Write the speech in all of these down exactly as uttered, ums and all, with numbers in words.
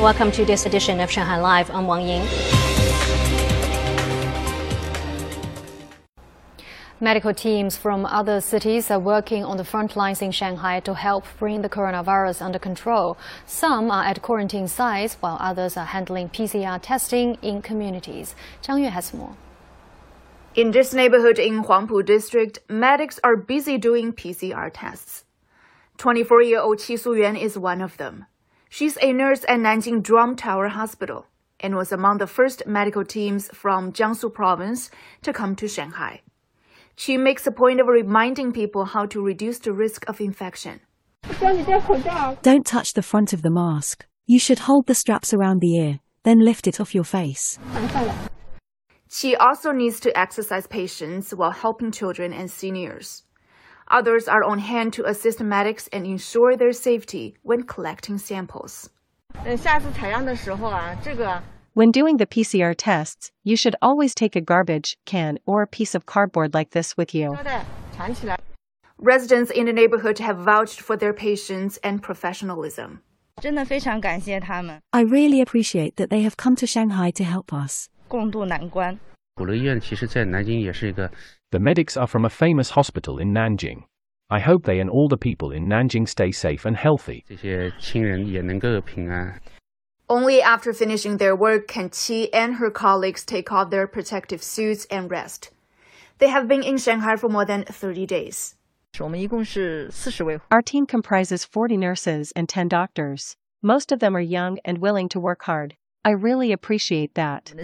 Welcome to this edition of Shanghai Live. I'm Wang Ying. Medical teams from other cities are working on the front lines in Shanghai to help bring the coronavirus under control. Some are at quarantine sites, while others are handling P C R testing in communities. Zhang Yue has more. In this neighborhood in Huangpu District, medics are busy doing P C R tests. twenty-four-year-old Qi Suyuan is one of them. She's a nurse at Nanjing Drum Tower Hospital and was among the first medical teams from Jiangsu province to come to Shanghai. She makes a point of reminding people how to reduce the risk of infection. Don't touch the front of the mask. You should hold the straps around the ear, then lift it off your face. She also needs to exercise patience while helping children and seniors. Others are on hand to assist medics and ensure their safety when collecting samples. When doing the P C R tests, you should always take a garbage can or a piece of cardboard like this with you. Residents in the neighborhood have vouched for their patience and professionalism. I really appreciate that they have come to Shanghai to help us. The medics are from a famous hospital in Nanjing. I hope they and all the people in Nanjing stay safe and healthy. Only after finishing their work can Qi and her colleagues take off their protective suits and rest. They have been in Shanghai for more than thirty days. Our team comprises forty nurses and ten doctors. Most of them are young and willing to work hard. I really appreciate that.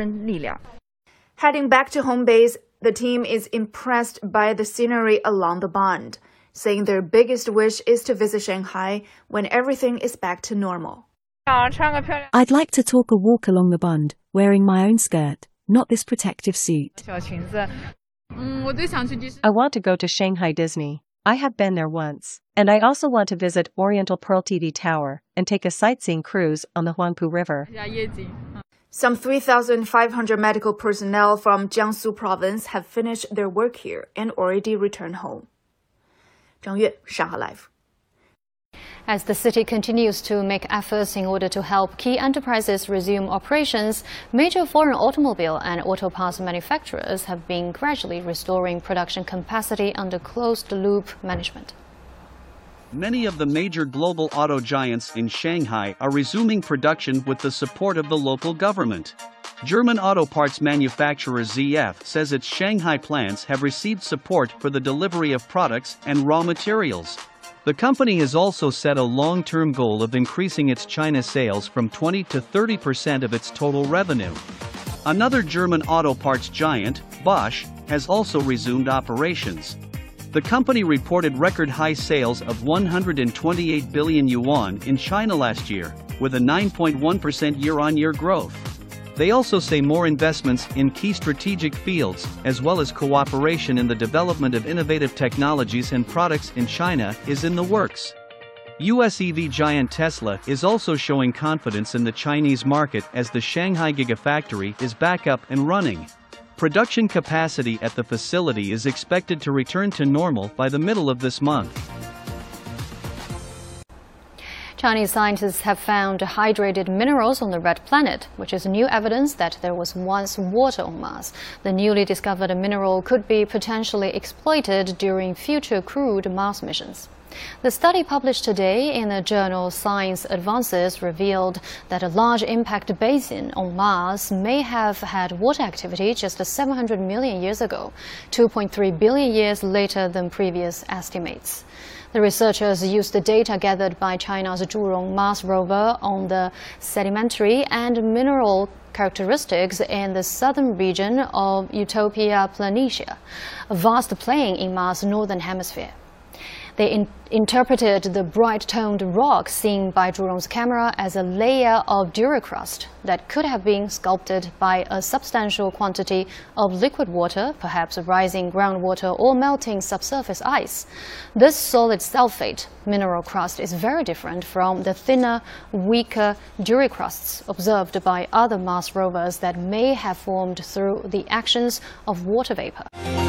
Heading back to home base, the team is impressed by the scenery along the Bund, saying their biggest wish is to visit Shanghai when everything is back to normal. I'd like to talk a walk along the Bund, wearing my own skirt, not this protective suit. I want to go to Shanghai Disney. I have been there once. And I also want to visit Oriental Pearl T V Tower and take a sightseeing cruise on the Huangpu River. Some three thousand five hundred medical personnel from Jiangsu province have finished their work here and already returned home. Zhang Yue, Shanghai Live. As the city continues to make efforts in order to help key enterprises resume operations, major foreign automobile and auto parts manufacturers have been gradually restoring production capacity under closed-loop management. Many of the major global auto giants in Shanghai are resuming production with the support of the local government. German auto parts manufacturer Z F says its Shanghai plants have received support for the delivery of products and raw materials. The company has also set a long-term goal of increasing its China sales from twenty to thirty percent of its total revenue. Another German auto parts giant, Bosch, has also resumed operations. The company reported record-high sales of one hundred twenty-eight billion yuan in China last year, with a nine point one percent year-on-year growth. They also say more investments in key strategic fields, as well as cooperation in the development of innovative technologies and products in China, is in the works. U S E V giant Tesla is also showing confidence in the Chinese market as the Shanghai Gigafactory is back up and running. Production capacity at the facility is expected to return to normal by the middle of this month. Chinese scientists have found hydrated minerals on the red planet, which is new evidence that there was once water on Mars. The newly discovered mineral could be potentially exploited during future crewed Mars missions. The study published today in the journal Science Advances revealed that a large impact basin on Mars may have had water activity just seven hundred million years ago, two point three billion years later than previous estimates. The researchers used the data gathered by China's Zhurong Mars rover on the sedimentary and mineral characteristics in the southern region of Utopia Planitia, a vast plain in Mars' northern hemisphere. They in interpreted the bright-toned rock seen by Zhurong's camera as a layer of duricrust that could have been sculpted by a substantial quantity of liquid water, perhaps rising groundwater or melting subsurface ice. This solid sulfate mineral crust is very different from the thinner, weaker duricrusts observed by other Mars rovers that may have formed through the actions of water vapor.